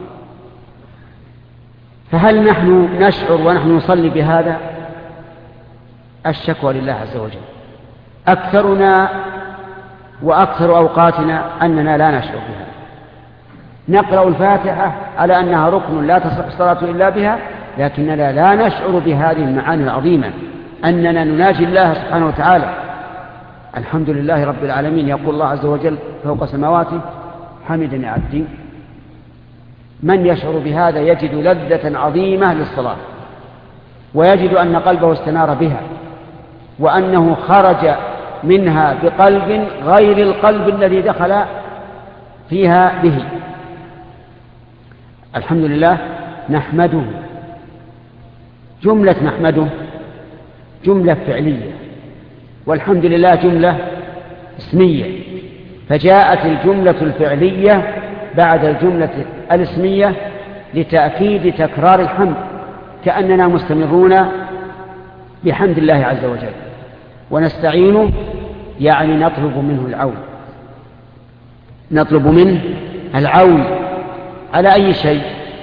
فهل نحن نشعر ونحن نصلي بهذا؟ الشكوى لله عز وجل. أكثرنا وأكثر أوقاتنا أننا لا نشعر بها. نقرأ الفاتحة على أنها ركن لا تصح الصلاة إلا بها، لكننا لا نشعر بهذه المعاني العظيمة، أننا نناجي الله سبحانه وتعالى. الحمد لله رب العالمين، يقول الله عز وجل فوق سماواته حمدني عبدي. من يشعر بهذا يجد لذة عظيمة للصلاة، ويجد أن قلبه استنار بها، وأنه خرج منها بقلب غير القلب الذي دخل فيها به. الحمد لله نحمده. جملة نحمده جملة فعلية، والحمد لله جملة اسمية، فجاءت الجملة الفعلية بعد الجملة الاسمية لتأكيد تكرار الحمد، كأننا مستمرون بحمد الله عز وجل. ونستعينه يعني نطلب منه العون، نطلب منه العون على أي شيء؟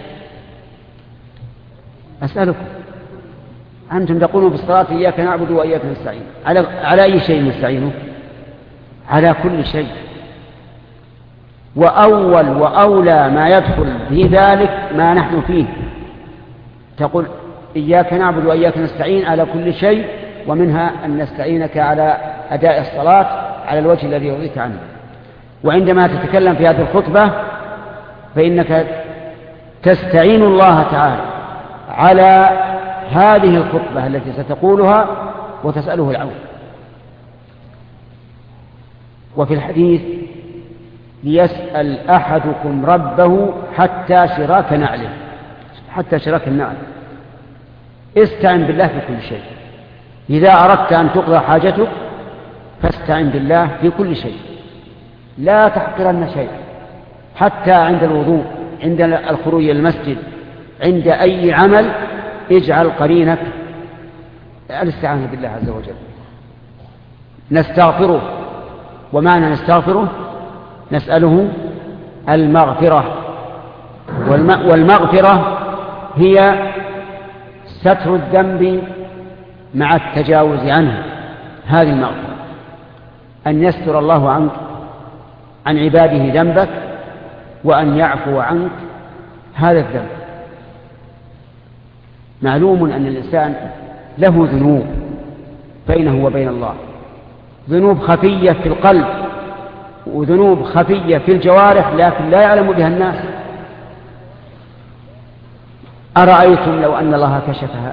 أسألكم، أنتم تقولون بالصلاة إياك نعبد وإياك نستعين، على, على أي شيء نستعينه؟ على كل شيء. وأول وأولى ما يدخل في ذلك ما نحن فيه. تقول إياك نعبد وإياك نستعين على كل شيء، ومنها أن نستعينك على أداء الصلاة على الوجه الذي يرضيك عنه. وعندما تتكلم في هذه الخطبة فإنك تستعين الله تعالى على هذه الخطبة التي ستقولها وتسأله العون. وفي الحديث ليسأل أحدكم ربه حتى شراك نعله، حتى شراك النعل. استعن بالله في كل شيء. إذا أردت أن تقضى حاجتك فاستعن بالله في كل شيء، لا تحقرن شيئا، حتى عند الوضوء، عند الخروج إلى المسجد، عند أي عمل اجعل قرينك الاستعانة بالله عز وجل. نستغفره، ومعنى نستغفره نسأله المغفرة، والمغفرة هي ستر الذنب مع التجاوز عنه. هذه المغفرة أن يستر الله عنك عن عباده ذنبك، وأن يعفو عنك هذا الذنب. معلوم أن الإنسان له ذنوب بينه وبين الله، ذنوب خفية في القلب وذنوب خفية في الجوارح، لكن لا يعلم بها الناس. أرأيتم لو أن الله كشفها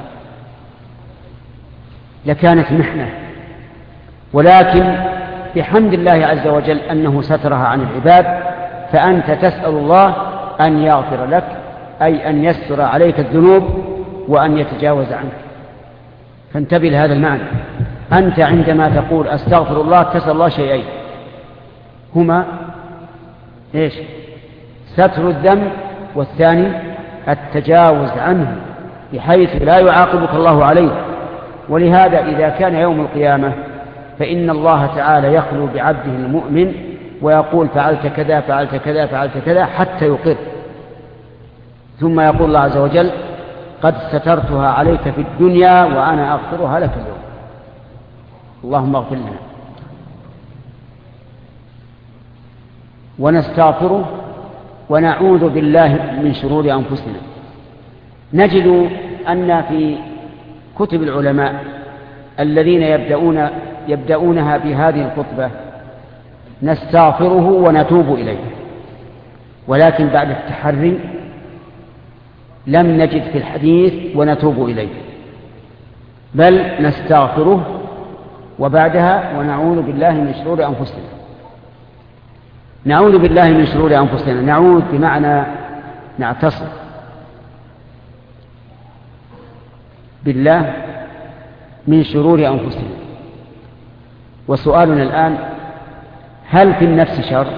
لكانت محنة، ولكن بحمد الله عز وجل أنه سترها عن العباد، فأنت تسأل الله أن يغفر لك، أي أن يستر عليك الذنوب وأن يتجاوز عنك. فانتبه لهذا المعنى. أنت عندما تقول أستغفر الله تسأل الله شيئين، هما إيش؟ ستر الذنب، والثاني التجاوز عنه بحيث لا يعاقبك الله عليه. ولهذا إذا كان يوم القيامة فإن الله تعالى يخلو بعبده المؤمن ويقول فعلت كذا فعلت كذا فعلت كذا حتى يقر، ثم يقول الله عز وجل قد سترتها عليك في الدنيا وأنا أغفرها لك اليوم. اللهم اغفر لنا. ونستغفره ونعوذ بالله من شرور أنفسنا. نجد أن في كتب العلماء الذين يبدأون يبدأونها بهذه الخطبة نستغفره ونتوب إليه، ولكن بعد التحري لم نجد في الحديث ونتوب إليه، بل نستغفره وبعدها ونعوذ بالله من شرور أنفسنا. نعوذ بالله من شرور أنفسنا، نعوذ بمعنى نعتصم بالله من شرور أنفسنا. وسؤالنا الآن هل في النفس شر؟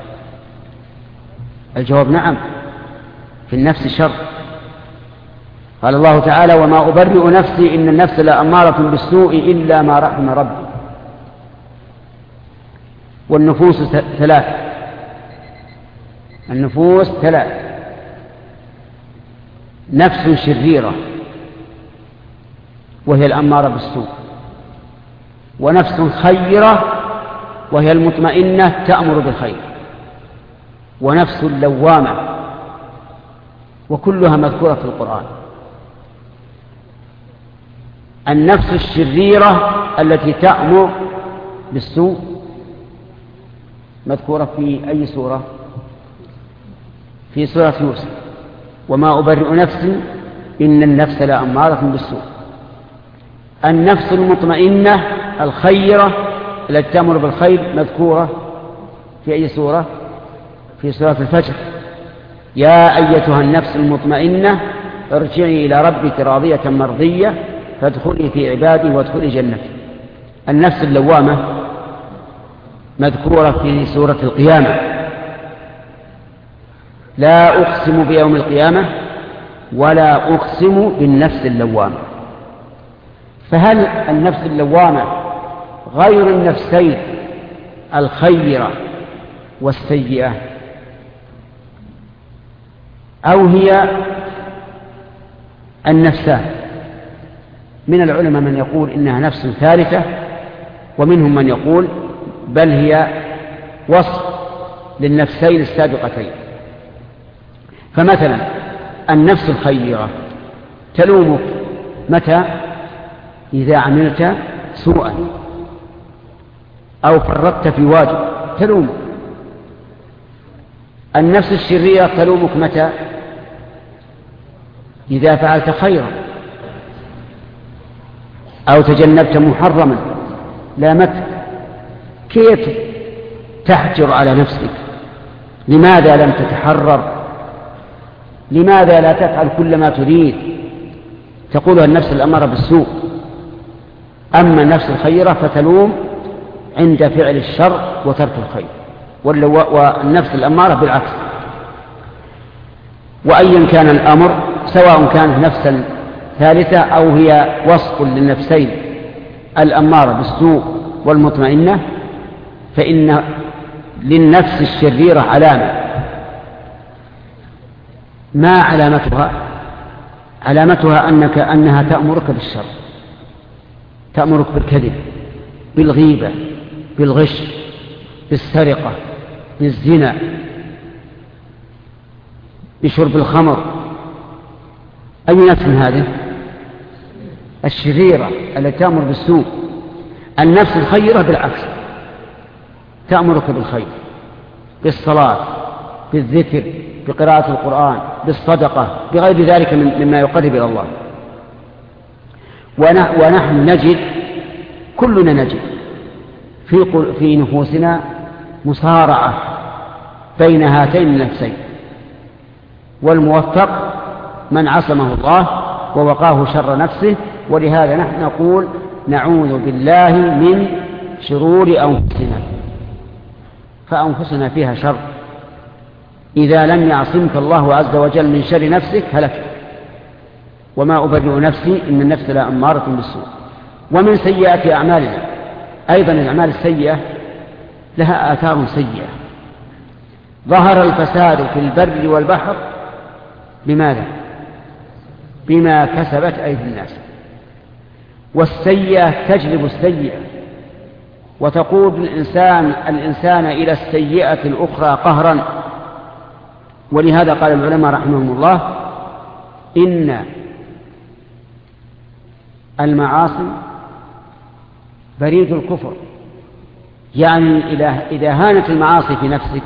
الجواب نعم، في النفس شر. قال الله تعالى وما أبرئ نفسي إن النفس لأمارة بالسوء إلا ما رحم ربي. والنفوس ثلاث النفوس ثلاث نفس شريرة وهي الأمارة بالسوء، ونفس خيرة وهي المطمئنة تأمر بالخير، ونفس لوامة، وكلها مذكورة في القرآن. النفس الشريرة التي تأمر بالسوء مذكورة في أي سورة؟ في سورة يوسف: وما أبرئ نفسي إن النفس لأمارة بالسوء. النفس المطمئنة الخيرة التي تأمر بالخير مذكورة في أي سورة؟ في سورة الفجر: يا أيتها النفس المطمئنة ارجعي إلى ربك راضية مرضية فادخلي في عبادي وادخلي جنتي. النفس اللوامة مذكورة في سورة القيامة: لا أقسم بيوم القيامة ولا أقسم بالنفس اللوامة. فهل النفس اللوامة غير النفسين الخيرة والسيئة، أو هي النفسان؟ من العلماء من يقول إنها نفس ثالثة، ومنهم من يقول بل هي وصف للنفسين السابقتين. فمثلا النفس الخيرة تلومك متى؟ إذا عملت سوءا أو فرطت في واجب تلومك. النفس الشريرة تلومك متى؟ إذا فعلت خيرا أو تجنبت محرما لامتك. كيف تحجر على نفسك؟ لماذا لم تتحرر؟ لماذا لا تفعل كل ما تريد؟ تقولها النفس الأمارة بالسوء. أما النفس الخيرة فتلوم عند فعل الشر وترك الخير، والنفس الأمارة بالعكس. وأيا كان الأمر، سواء كانت نفسا ثالثة أو هي وصف للنفسين الأمارة بالسوء والمطمئنة، فإن للنفس الشريرة علامة. ما علامتها؟ علامتها أنك أنها تأمرك بالشر، تأمرك بالكذب، بالغيبة، بالغش، بالسرقة، بالزنا، بشرب الخمر. أي نفس هذه؟ الشريرة التي تأمر بالسوء. النفس الخيرة بالعكس تأمرك بالخير، بالصلاة، بالذكر، بقراءة القرآن، بالصدقة، بغير ذلك مما يقرب إلى الله. ونحن نجد، كلنا نجد في في نفوسنا مصارعة بين هاتين النفسين، والموفق من عصمه الله ووقاه شر نفسه. ولهذا نحن نقول نعوذ بالله من شرور أنفسنا، فأنفسنا فيها شر. إذا لم يعصمك الله عز وجل من شر نفسك هلك. وما أبرئ نفسي إن النفس لأمارة بالسوء. ومن سيئات أعمالنا أيضا الأعمال السيئة لها آثار سيئة. ظهر الفساد في البر والبحر بماذا؟ بما كسبت أيدي الناس. والسيئة تجلب السيئة وتقود الإنسان الإنسان إلى السيئة الأخرى قهرا. ولهذا قال العلماء رحمهم الله إن المعاصي بريد الكفر. يعني إذا هانت المعاصي في نفسك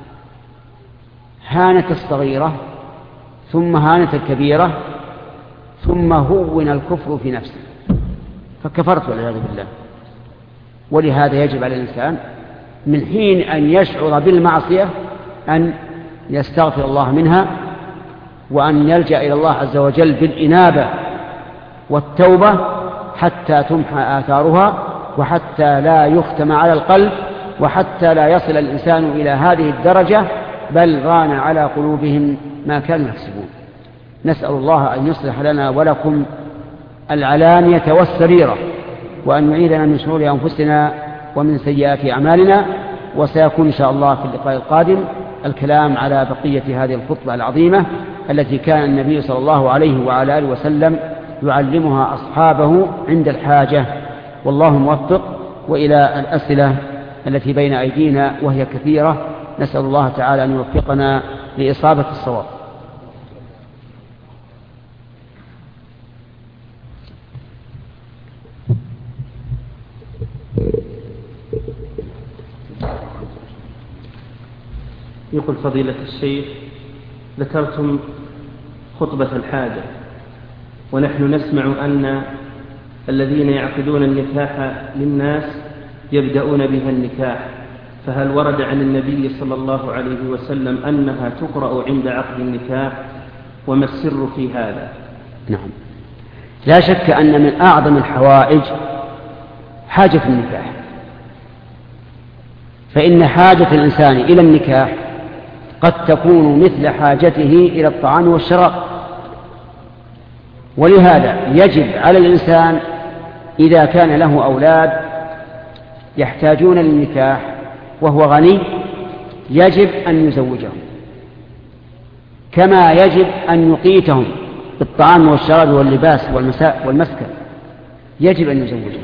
هانت الصغيرة ثم هانت الكبيرة ثم هون الكفر في نفسك فكفرت والعياذ بالله. ولهذا يجب على الإنسان من حين أن يشعر بالمعصية أن يستغفر الله منها، وأن يلجأ إلى الله عز وجل بالإنابة والتوبة حتى تمحى آثارها، وحتى لا يختم على القلب، وحتى لا يصل الإنسان إلى هذه الدرجة بل ران على قلوبهم ما كانوا يكسبون. نسأل الله أن يصلح لنا ولكم العلانية والسريرة، وأن يعيذنا من شرور أنفسنا ومن سيئات أعمالنا، وسيكون إن شاء الله في اللقاء القادم الكلام على بقية هذه الخطبة العظيمة التي كان النبي صلى الله عليه وعلى آله وسلم يعلمها أصحابه عند الحاجة. والله موفق. وإلى الأسئلة التي بين أيدينا وهي كثيرة، نسأل الله تعالى أن يوفقنا لإصابة الصواب. يقول فضيلة الشيخ: ذكرتم خطبة الحاجة، ونحن نسمع أن الذين يعقدون النكاح للناس يبدأون بها النكاح، فهل ورد عن النبي صلى الله عليه وسلم أنها تقرأ عند عقد النكاح؟ وما السر في هذا؟ نعم، لا شك أن من أعظم الحوائج حاجة النكاح، فإن حاجة الإنسان إلى النكاح قد تكون مثل حاجته إلى الطعام والشراب، ولهذا يجب على الإنسان إذا كان له أولاد يحتاجون للنكاح وهو غني يجب أن يزوجهم، كما يجب أن يقيتهم بالطعام والشراب واللباس والمسكن، يجب أن يزوجهم.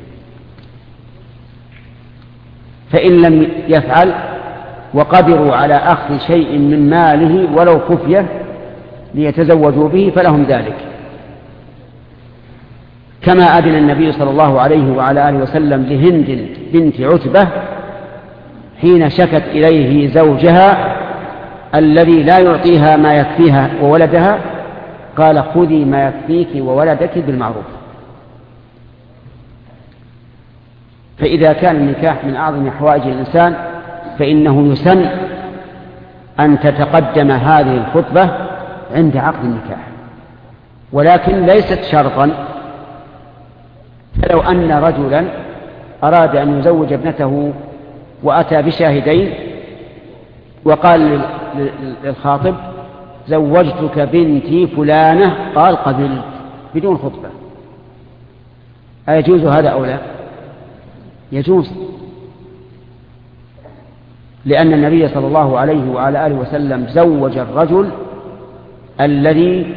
فإن لم يفعل وقدروا على أخذ شيء من ماله ولو خفية ليتزوجوا به فلهم ذلك، كما أذن النبي صلى الله عليه وعلى آله وسلم لهند بنت عتبة حين شكت إليه زوجها الذي لا يعطيها ما يكفيها وولدها، قال: خذي ما يكفيك وولدك بالمعروف. فإذا كان النكاح من أعظم حوائج الإنسان فإنه يسن أن تتقدم هذه الخطبة عند عقد النكاح، ولكن ليست شرطا. فلو أن رجلا أراد أن يزوج ابنته وأتى بشاهدين وقال للخاطب: زوجتك بنتي فلانة، قال: قبلت، بدون خطبة، أيجوز هذا أو لا؟ يجوز، لأن النبي صلى الله عليه وعلى آله وسلم زوج الرجل الذي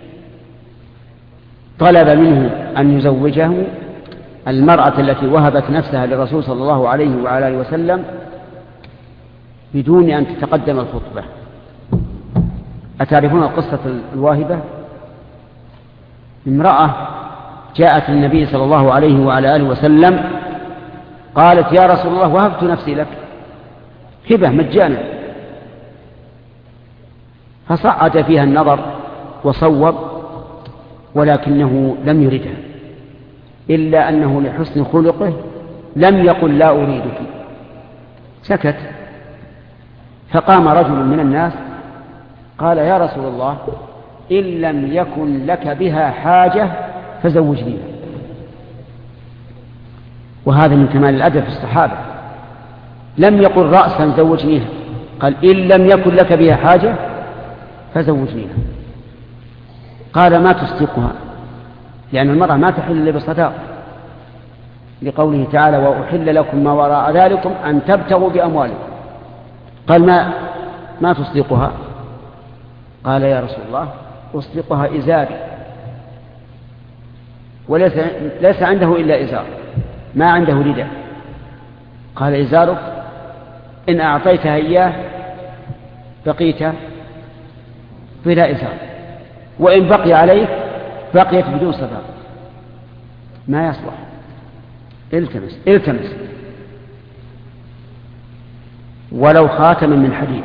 طلب منه أن يزوجه المرأة التي وهبت نفسها للرسول صلى الله عليه وعلى آله وسلم بدون أن تتقدم الخطبة. أتعرفون القصة الواهبة؟ امرأة جاءت للنبي صلى الله عليه وعلى آله وسلم قالت: يا رسول الله، وهبت نفسي لك هبة مجانا. فصعد فيها النظر وصوب، ولكنه لم يردها، إلا أنه لحسن خلقه لم يقل: لا أريدك، سكت. فقام رجل من الناس قال: يا رسول الله، إن لم يكن لك بها حاجة فزوجني. وهذا من كمال الأدب في الصحابة، لم يقل رأسا زوجنيها، قال: إن لم يكن لك بها حاجة فزوجنيها. قال: ما تصدقها، لأن المرأة ما تحل إلا بالصداق، لقوله تعالى: وأحل لكم ما وراء ذلكم أن تبتغوا بأموالكم. قال: ما ما تصدقها؟ قال: يا رسول الله، أصدقها إزاري، وليس ليس عنده إلا إزار، ما عنده رداء. قال: إزارك إن أعطيتها إياه بقيت بلا إزار، وإن بقي عليك بقيت بدون صداق، ما يصلح، التمس التمس ولو خاتما من حديد.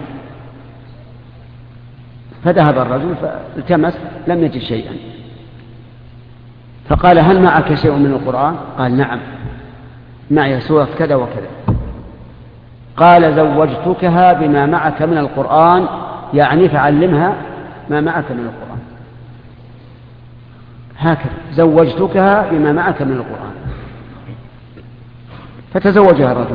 فذهب الرجل فالتمس لم يجد شيئا، فقال: هل معك شيء من القرآن؟ قال: نعم، معي سورة كذا وكذا. قال: زوجتكها بما معك من القرآن، يعني فعلمها ما معك من القرآن. هكذا زوجتكها بما معك من القرآن. فتزوجها الرجل.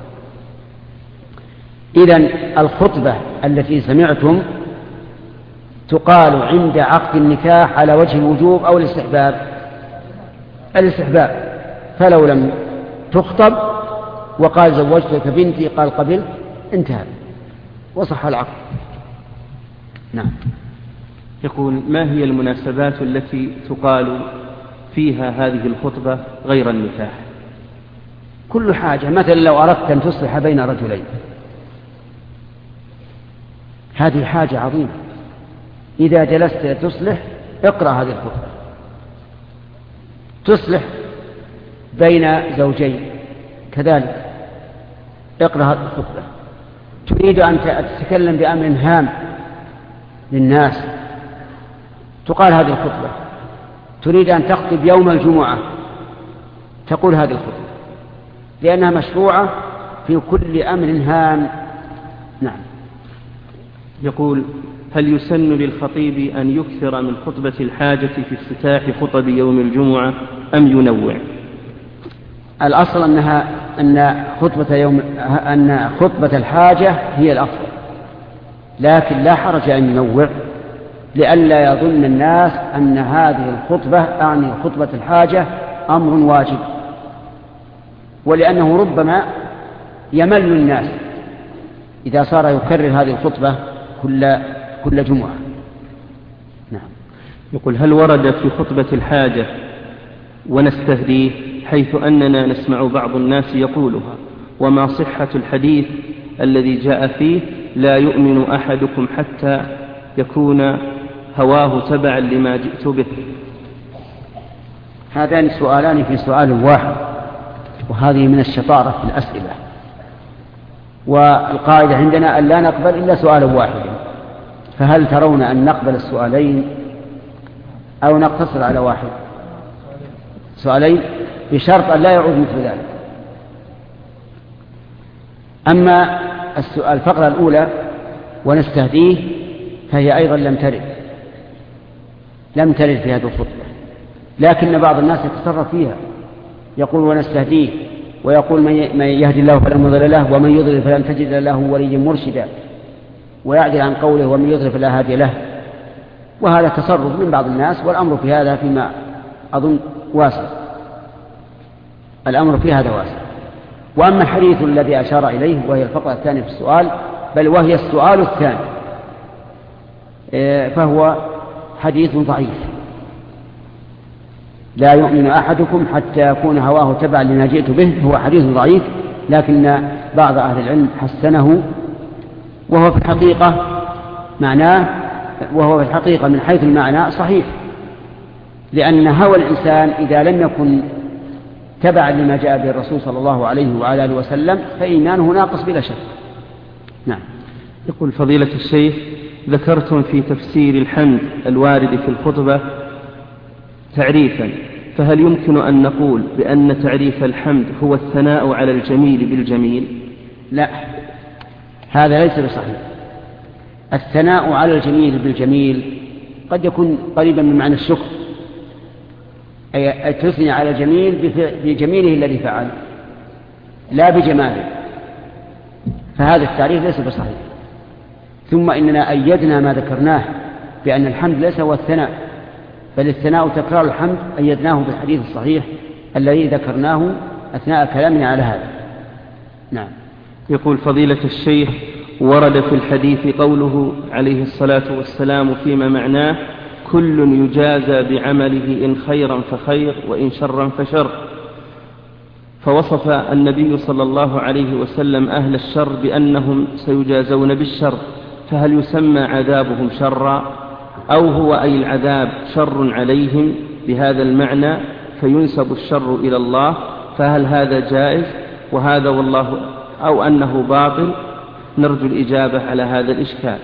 إذن الخطبة التي سمعتم تقال عند عقد النكاح على وجه الوجوب أو الاستحباب؟ الاستحباب. فلو لم تخطب وقال زوجتك بنتي قال قبلت، انتهى وصح العقد. نعم. يقول: ما هي المناسبات التي تقال فيها هذه الخطبة غير النكاح؟ كل حاجة، مثلا لو أردت أن تصلح بين رجلين، هذه حاجة عظيمة، إذا جلست تصلح اقرأ هذه الخطبة. تصلح بين زوجين كذلك اقرأ هذه الخطبة. تريد أن تتكلم بأمر هام للناس تقال هذه الخطبة. تريد أن تخطب يوم الجمعة تقول هذه الخطبة، لأنها مشروعة في كل أمر هام. نعم. يقول: هل يسن للخطيب أن يكثر من خطبة الحاجة في افتتاح خطب يوم الجمعة أم ينوع؟ الأصل أنها أن خطبة يوم أن خطبة الحاجة هي الأفضل، لكن لا حرج أن ينوع لئلا يظن الناس أن هذه الخطبة أعني خطبة الحاجة أمر واجب، ولأنه ربما يمل الناس إذا صار يكرر هذه الخطبة كل كل جمعة. نعم. يقول: هل ورد في خطبة الحاجة ونستهديه حيث أننا نسمع بعض الناس يقولها، وما صحة الحديث الذي جاء فيه لا يؤمن أحدكم حتى يكون هواه تبعا لما جئت به؟ هذان سؤالان في سؤال واحد، وهذه من الشطارة في الأسئلة، والقاعدة عندنا أن لا نقبل إلا سؤالا واحدا، فهل ترون أن نقبل السؤالين أو نقتصر على واحد؟ سؤالين بشرط أن لا يعود مثل ذلك. أما السؤال الفقرة الأولى ونستهديه فهي أيضا لم ترد لم ترد في هذه الخطبة، لكن بعض الناس يتصرف فيها، يقول ونستهديه، ويقول من يهدي الله فلا مضل له ومن يضلل فلن تجد له وليا مرشدا، ويعدل عن قوله ومن يضلل فلا هادي له. وهذا تصرف من بعض الناس، والأمر في هذا فيما أظن واسع، الأمر في هذا واسع. وأما الحديث الذي أشار إليه وهي الفقرة الثانية في السؤال، بل وهي السؤال الثاني، فهو حديث ضعيف. لا يؤمن أحدكم حتى يكون هواه تبعا لما جئت به، هو حديث ضعيف، لكن بعض أهل العلم حسنه، وهو في الحقيقة معناه وهو في الحقيقة من حيث المعنى صحيح، لأن هوى الإنسان إذا لم يكن تبعا لما جاء به الرسول صلى الله عليه وعلى آله وسلم فإيمانه ناقص بلا شك. نعم. يقول: فضيلة الشيخ، ذكرتم في تفسير الحمد الوارد في الخطبة تعريفا، فهل يمكن أن نقول بأن تعريف الحمد هو الثناء على الجميل بالجميل؟ لا، هذا ليس بصحيح. الثناء على الجميل بالجميل قد يكون قريبا من معنى الشكر، أي تثني على الجميل بجميله الذي فعل لا بجماله، فهذا التعريف ليس بصحيح. ثم إننا أيدنا ما ذكرناه بأن الحمد ليس هو الثناء، بل الثناء تكرار الحمد، أيدناه بالحديث الصحيح الذي ذكرناه أثناء كلامنا على هذا. نعم. يقول: فضيلة الشيخ، ورد في الحديث قوله عليه الصلاة والسلام فيما معناه: كل يجازى بعمله إن خيرا فخير وإن شرا فشر، فوصف النبي صلى الله عليه وسلم أهل الشر بأنهم سيجازون بالشر، فهل يسمى عذابهم شرا، أو هو أي العذاب شر عليهم بهذا المعنى فينسب الشر إلى الله؟ فهل هذا جائز وهذا والله أو أنه باطل؟ نرجو الإجابة على هذا الإشكال.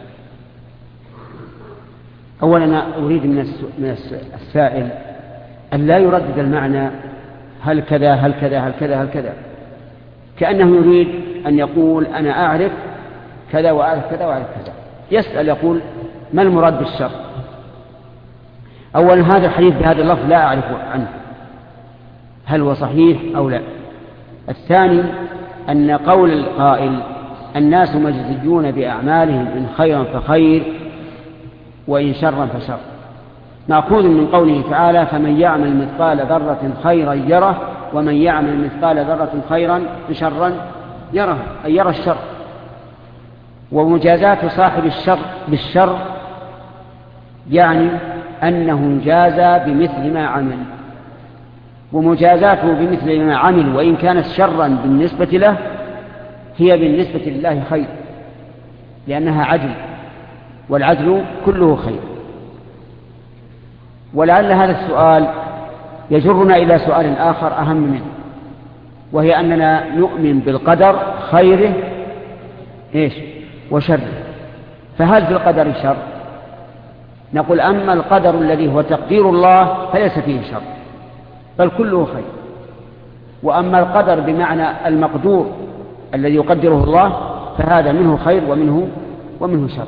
أولا أنا أريد من السائل أن لا يردد المعنى هل كذا هل كذا هل كذا هل كذا، كأنه يريد أن يقول أنا أعرف كذا وأعرف كذا وأعرف كذا. يسأل يقول ما المراد بالشر؟ أولا هذا الحديث بهذا اللفظ لا أعرف عنه هل هو صحيح أو لا. الثاني أن قول القائل الناس مجزيون بأعمالهم إن خيرا فخير وإن شرا فشر مأخوذ من قوله تعالى فمن يعمل مثقال ذرة خيرا يره ومن يعمل مثقال ذرة خيرا شرا يره، أي يرى الشر. ومجازات صاحب الشر بالشر يعني أنه جازى بمثل ما عمل، ومجازاته بمثل ما عمل وإن كانت شرا بالنسبة له هي بالنسبة لله خير، لأنها عدل، والعدل كله خير. ولعل هذا السؤال يجرنا إلى سؤال آخر أهم منه، وهي أننا نؤمن بالقدر خيره إيش وشره. فهل في القدر شر؟ نقول أما القدر الذي هو تقدير الله فليس فيه شر، بل كله خير. وأما القدر بمعنى المقدور الذي يقدره الله فهذا منه خير ومنه ومنه شر.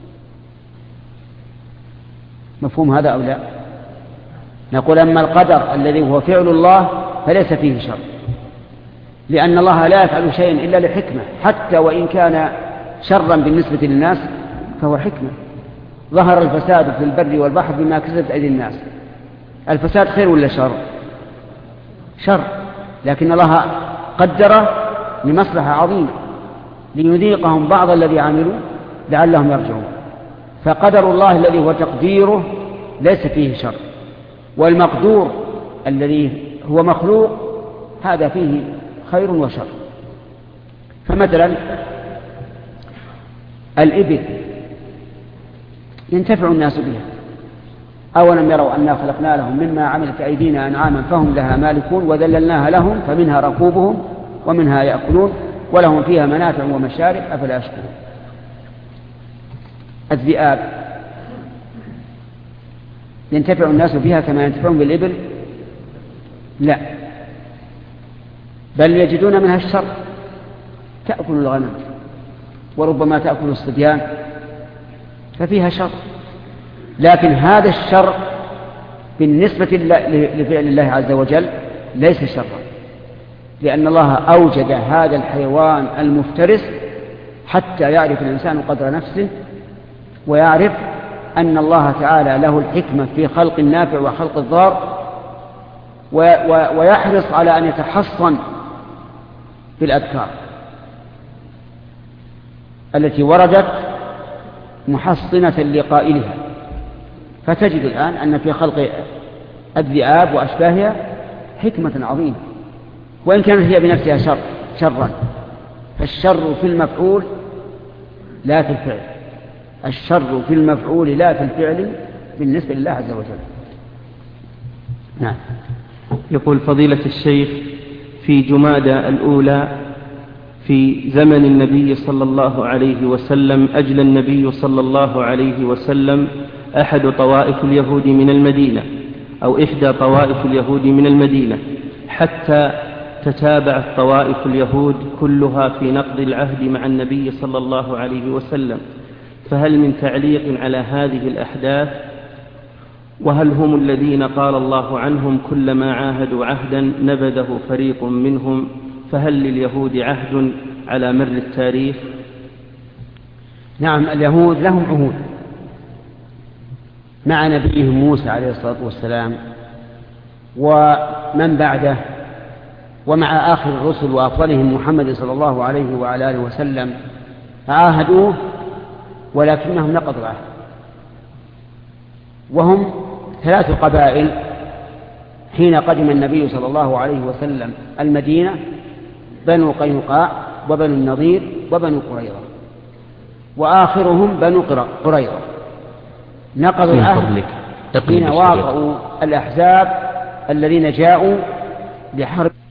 مفهوم هذا أو لا؟ نقول أما القدر الذي هو فعل الله فليس فيه شر، لأن الله لا يفعل شيئا إلا لحكمة، حتى وإن كان شرا بالنسبة للناس فهو حكمة. ظهر الفساد في البر والبحر بما كسبت أيدي الناس. الفساد خير ولا شر؟ شر، لكن الله قدر لمصلحة عظيمة ليذيقهم بعض الذي عملوا لعلهم يرجعون. فقدر الله الذي هو تقديره ليس فيه شر، والمقدور الذي هو مخلوق هذا فيه خير وشر. فمثلا الإبل ينتفع الناس بها، أولم يروا أنا خلقنا لهم مما عملت أيدينا أنعاما فهم لها مالكون وذللناها لهم فمنها ركوبهم ومنها يأكلون ولهم فيها منافع ومشارب أفلا يشكرون. الذئاب ينتفع الناس بها كما ينتفعون بالإبل؟ لا، بل يجدون منها الشر، تأكل الغنم وربما تأكل الصبيان ففيها شر. لكن هذا الشر بالنسبة لفعل الله عز وجل ليس شرا، لأن الله أوجد هذا الحيوان المفترس حتى يعرف الإنسان قدر نفسه، ويعرف أن الله تعالى له الحكمة في خلق النافع وخلق الضار، ويحرص على أن يتحصن بالأذكار التي وردت محصنة لقائلها. فتجد الآن أن في خلق الذئاب وأشباهها حكمة عظيمة، وإن كانت هي بنفسها شر شرا. فالشر في المفعول لا في الفعل، الشر في المفعول لا في الفعل بالنسبة لله عز وجل. نعم. يقول فضيلة الشيخ: في جمادى الأولى في زمن النبي صلى الله عليه وسلم أجل النبي صلى الله عليه وسلم أحد طوائف اليهود من المدينة أو إحدى طوائف اليهود من المدينة، حتى تتابعت طوائف اليهود كلها في نقض العهد مع النبي صلى الله عليه وسلم، فهل من تعليق على هذه الأحداث؟ وهل هم الذين قال الله عنهم كلما عاهدوا عهدا نبذه فريق منهم؟ فهل لليهود عهد على مر التاريخ؟ نعم، اليهود لهم عهود مع نبيهم موسى عليه الصلاة والسلام ومن بعده، ومع آخر الرسل وأفضلهم محمد صلى الله عليه وعلى آله وسلم، عاهدوه ولكنهم نقضوا العهد. وهم ثلاث قبائل حين قدم النبي صلى الله عليه وسلم المدينة: بنو قينقاع وبنو النضير وبنو قريظة، وآخرهم بنو قريظة. نقضوا العهد حين واقعوا الأحزاب الذين جاءوا لحرب